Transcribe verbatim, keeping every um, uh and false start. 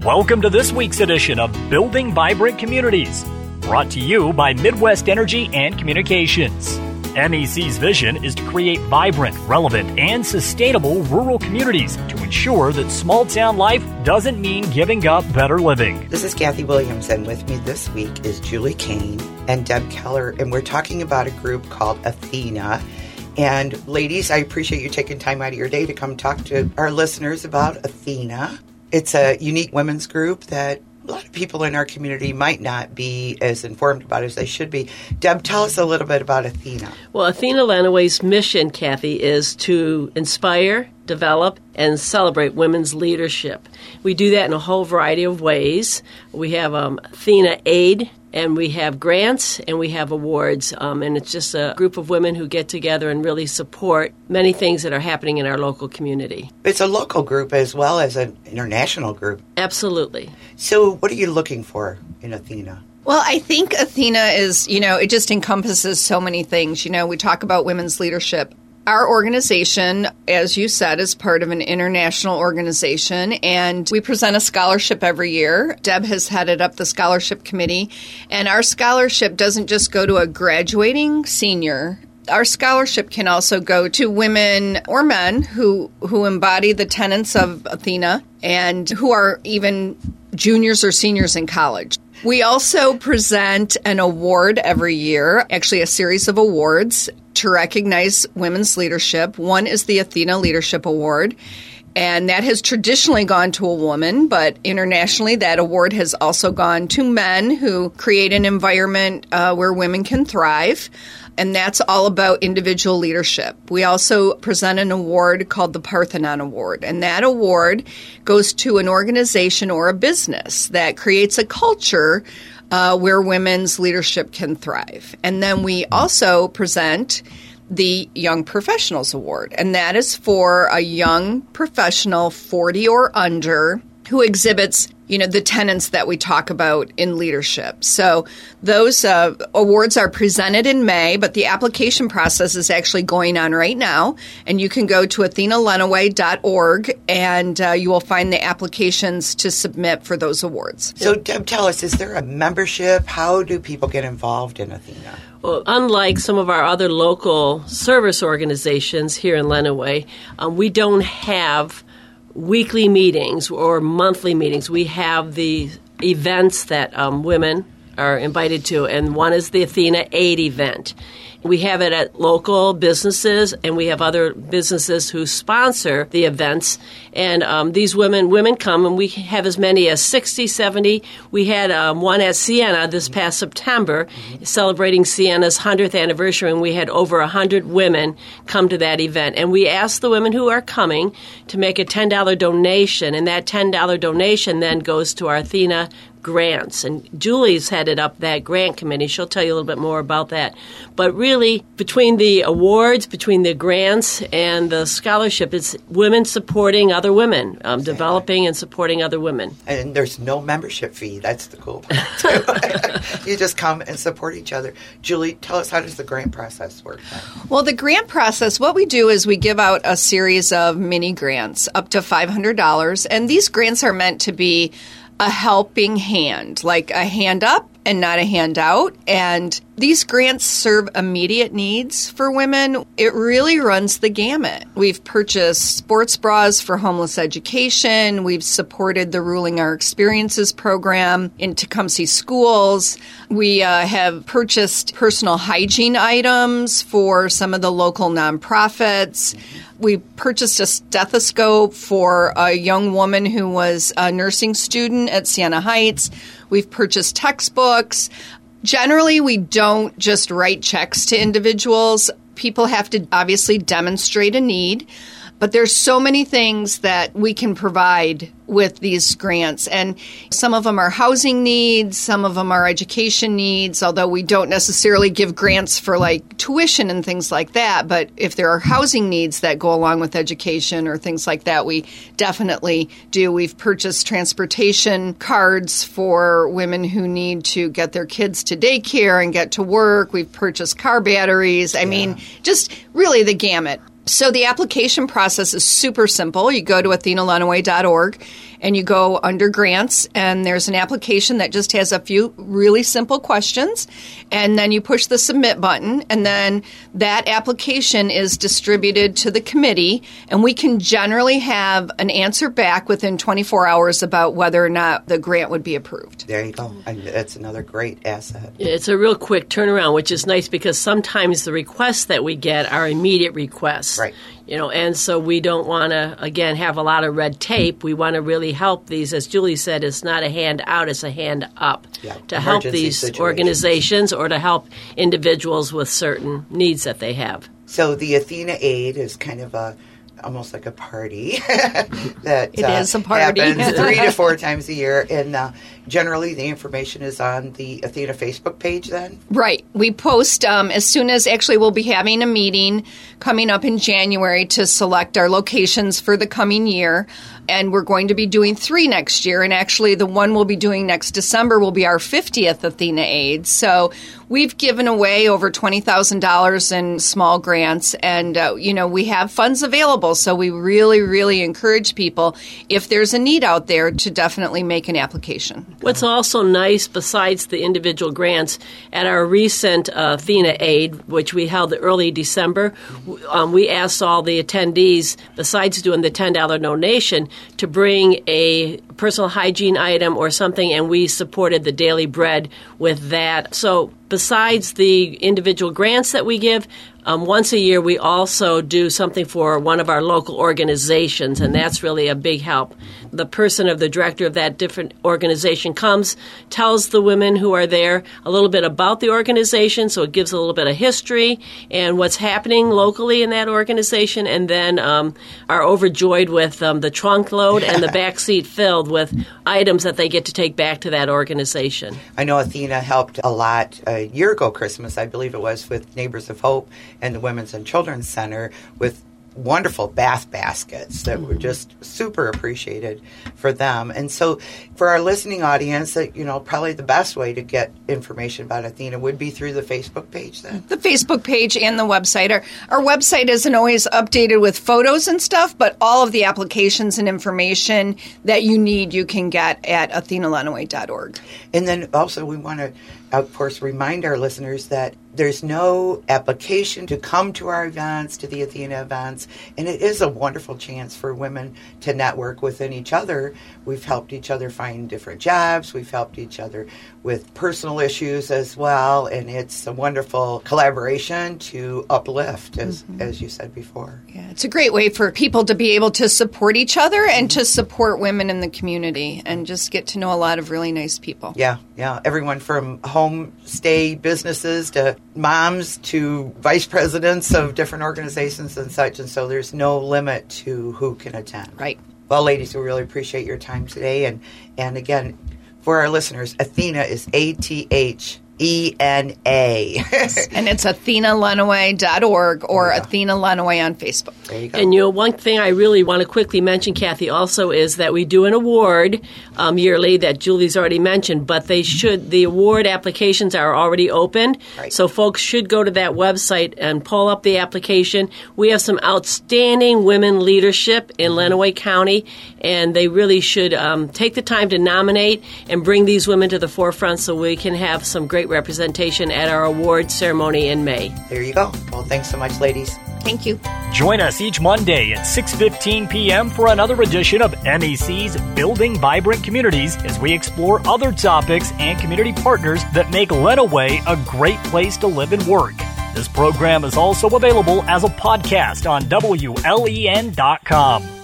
Welcome to this week's edition of Building Vibrant Communities, brought to you by Midwest Energy and Communications. M E C's vision is to create vibrant, relevant, and sustainable rural communities to ensure that small-town life doesn't mean giving up better living. This is Kathy Williams, and with me this week is Julie Kane and Deb Keller, and we're talking about a group called Athena. And ladies, I appreciate you taking time out of your day to come talk to our listeners about Athena. It's a unique women's group that a lot of people in our community might not be as informed about as they should be. Deb, tell us a little bit about Athena. Well, Athena Lanaway's mission, Kathy, is to inspire, develop, and celebrate women's leadership. We do that in a whole variety of ways. We have um, Athena Aid, and we have grants, and we have awards. Um, and it's just a group of women who get together and really support many things that are happening in our local community. It's a local group as well as an international group. Absolutely. So what are you looking for in Athena? Well, I think Athena is, you know, it just encompasses so many things. You know, we talk about women's leadership. Our organization, as you said, is part of an international organization, and we present a scholarship every year. Deb has headed up the scholarship committee, and our scholarship doesn't just go to a graduating senior. Our scholarship can also go to women or men who, who embody the tenets of Athena and who are even juniors or seniors in college. We also present an award every year, actually a series of awards to recognize women's leadership. One is the Athena Leadership Award, and that has traditionally gone to a woman, but internationally that award has also gone to men who create an environment uh, where women can thrive. And that's all about individual leadership. We also present an award called the Parthenon Award. And that award goes to an organization or a business that creates a culture uh, where women's leadership can thrive. And then we also present the Young Professionals Award. And that is for a young professional, forty or under, who exhibits, you know, the tenets that we talk about in leadership. So those uh, awards are presented in May, but the application process is actually going on right now. And you can go to athena lanaway dot org, and uh, you will find the applications to submit for those awards. So, Deb, tell us, is there a membership? How do people get involved in Athena? Well, unlike some of our other local service organizations here in Lenawee, um, we don't have weekly meetings or monthly meetings. We have the events that um, women are invited to, and one is the Athena Aid event. We have it at local businesses, and we have other businesses who sponsor the events. And um, these women women come, and we have as many as sixty, seventy. We had um, one at Siena this past September, mm-hmm. celebrating Siena's hundredth anniversary, and we had over one hundred women come to that event. And we asked the women who are coming to make a ten dollars donation, and that ten dollars donation then goes to our Athena grants. And Julie's headed up that grant committee. She'll tell you a little bit more about that. But really, between the awards, between the grants and the scholarship, it's women supporting other women, um, exactly. developing and supporting other women. And there's no membership fee. That's the cool part. You just come and support each other. Julie, tell us, how does the grant process work? Well, the grant process, what we do is we give out a series of mini grants up to five hundred dollars. And these grants are meant to be a helping hand, like a hand up and not a handout. And these grants serve immediate needs for women. It really runs the gamut. We've purchased sports bras for homeless education. We've supported the Ruling Our Experiences program in Tecumseh schools. We uh, have purchased personal hygiene items for some of the local nonprofits. We purchased a stethoscope for a young woman who was a nursing student at Siena Heights. We've purchased textbooks. Generally, we don't just write checks to individuals. People have to obviously demonstrate a need. But there's so many things that we can provide with these grants. And some of them are housing needs, some of them are education needs, although we don't necessarily give grants for like tuition and things like that. But if there are housing needs that go along with education or things like that, we definitely do. We've purchased transportation cards for women who need to get their kids to daycare and get to work. We've purchased car batteries. I yeah. mean, just really the gamut. So the application process is super simple. You go to athena lanaway dot org and you go under grants, and there's an application that just has a few really simple questions, and then you push the submit button, and then that application is distributed to the committee, and we can generally have an answer back within twenty-four hours about whether or not the grant would be approved. There you go. And that's another great asset. It's a real quick turnaround, which is nice because sometimes the requests that we get are immediate requests. Right. You know, and so we don't want to, again, have a lot of red tape. We want to really help these. As Julie said, it's not a hand out, it's a hand up Yeah, to help emergency these situations. organizations or to help individuals with certain needs that they have. So the Athena Aid is kind of a almost like a party that It uh, is a party. happens three to four times a year, and uh, generally the information is on the Athena Facebook page. Then, Right. We post um, as soon as, actually, we'll be having a meeting coming up in January to select our locations for the coming year. And we're going to be doing three next year. And actually, the one we'll be doing next December will be our fiftieth Athena Aid. So we've given away over twenty thousand dollars in small grants. And, uh, you know, we have funds available. So we really, really encourage people, if there's a need out there, to definitely make an application. What's also nice, besides the individual grants, at our recent uh, Athena Aid, which we held early December, um, we asked all the attendees, besides doing the ten dollars donation, to bring a personal hygiene item or something, and we supported the Daily Bread with that. So besides the individual grants that we give, um, once a year we also do something for one of our local organizations, and that's really a big help. The person of the director of that different organization comes, tells the women who are there a little bit about the organization, so it gives a little bit of history and what's happening locally in that organization, and then um, are overjoyed with um, the trunk load and the back seat filled with items that they get to take back to that organization. I know Athena helped a lot a year ago Christmas, I believe it was, with Neighbors of Hope and the Women's and Children's Center with wonderful bath baskets that were just super appreciated for them. And so for our listening audience, that you know, probably the best way to get information about Athena would be through the Facebook page then. The Facebook page and the website. Our, our website isn't always updated with photos and stuff, but all of the applications and information that you need you can get at athena lenawee dot org. And then also we want to, of course, remind our listeners that there's no application to come to our events, to the Athena events, and it is a wonderful chance for women to network within each other. We've helped each other find different jobs. We've helped each other with personal issues as well, and it's a wonderful collaboration to uplift, as mm-hmm. as you said before. Yeah, it's a great way for people to be able to support each other and to support women in the community and just get to know a lot of really nice people. Yeah, yeah. Everyone from homestay businesses to moms to vice presidents of different organizations and such, and so there's no limit to who can attend. Right. Well, ladies, we really appreciate your time today, and, and again, for our listeners, Athena is A T H E N A. And it's athena lenawee dot org or yeah. Athena Lenawee on Facebook. There you go. And you know, one thing I really want to quickly mention, Kathy, also is that we do an award um, yearly that Julie's already mentioned, but they should, the award applications are already opened. Right. So folks should go to that website and pull up the application. We have some outstanding women leadership in Lenawee County, and they really should um, take the time to nominate and bring these women to the forefront so we can have some great representation at our award ceremony in May. There you go. Well, thanks so much, ladies. Thank you. Join us each Monday at six fifteen p.m. for another edition of M E C's Building Vibrant Communities as we explore other topics and community partners that make Lenawee a great place to live and work. This program is also available as a podcast on W L E N dot com.